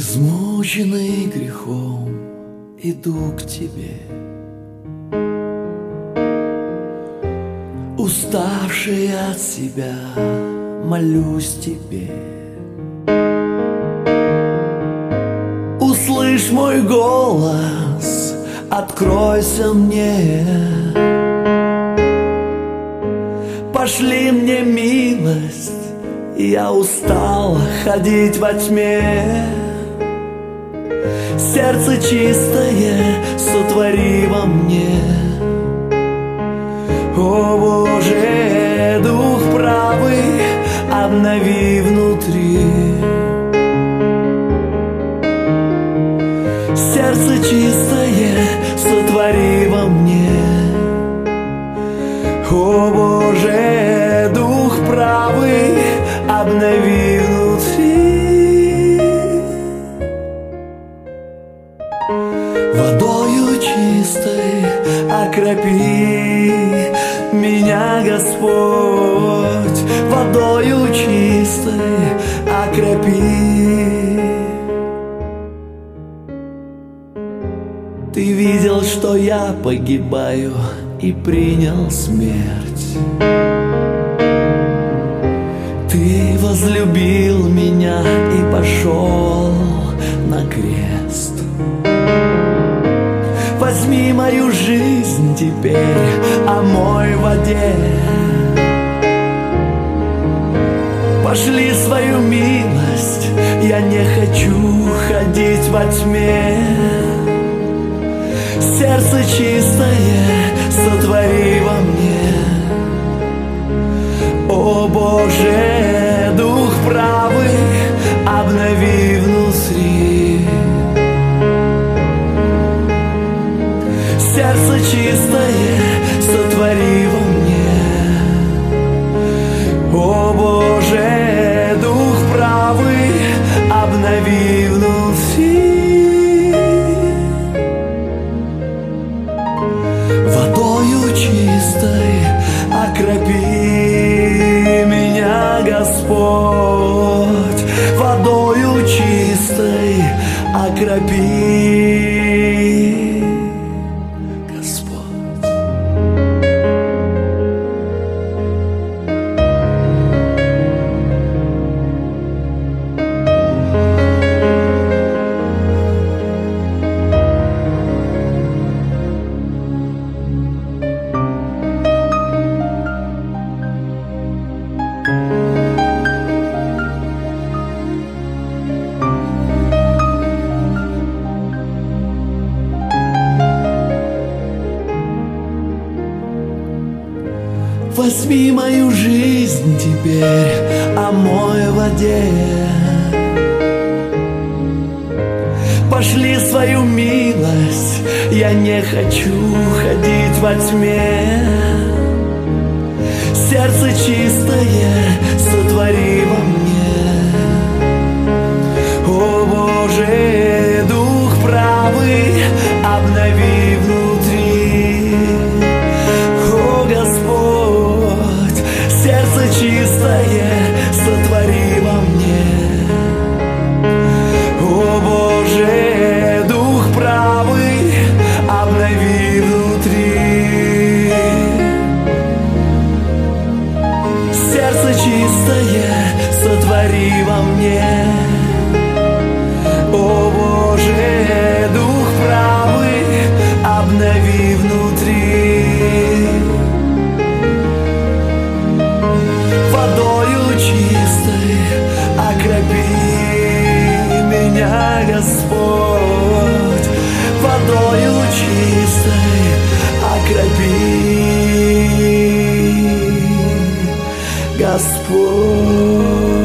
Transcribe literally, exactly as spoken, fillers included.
Измученный грехом иду к тебе, уставший от себя молюсь тебе. Услышь мой голос, откройся мне, пошли мне милость, я устал ходить во тьме. Сердце чистое сотвори во мне, о Боже, Дух правый обнови внутри. Сердце чистое сотвори во мне, о Боже, Дух правый обнови внутри. Водою чистой окропи меня, Господь, водою чистой окропи. Ты видел, что я погибаю, и принял смерть. Ты возлюбил меня и пошел на крест. Возьми мою жизнь теперь, омой в воде. Пошли свою милость, я не хочу ходить во тьме. Сердце чистое сотвори во мне, о Боже, Дух правый обнови внутри. Сердце чистое сотвори во мне, о Боже, Дух правый обнови внутри. Водою чистой окропи меня, Господь, водою чистой окропи. Возьми мою жизнь теперь, омой в воде. Пошли свою милость, я не хочу ходить во тьме. Сердце чистое сотвори во мне, о Боже, Дух правый обнови внутри. О Господь, сердце чистое сотвори во мне, о Боже, Дух правый обнови внутри. Сердце чистое сотвори во мне, о Боже, Дух правый обнови внутри. Водою чистой окропи меня, Господь, водою чистой окропи, Господь.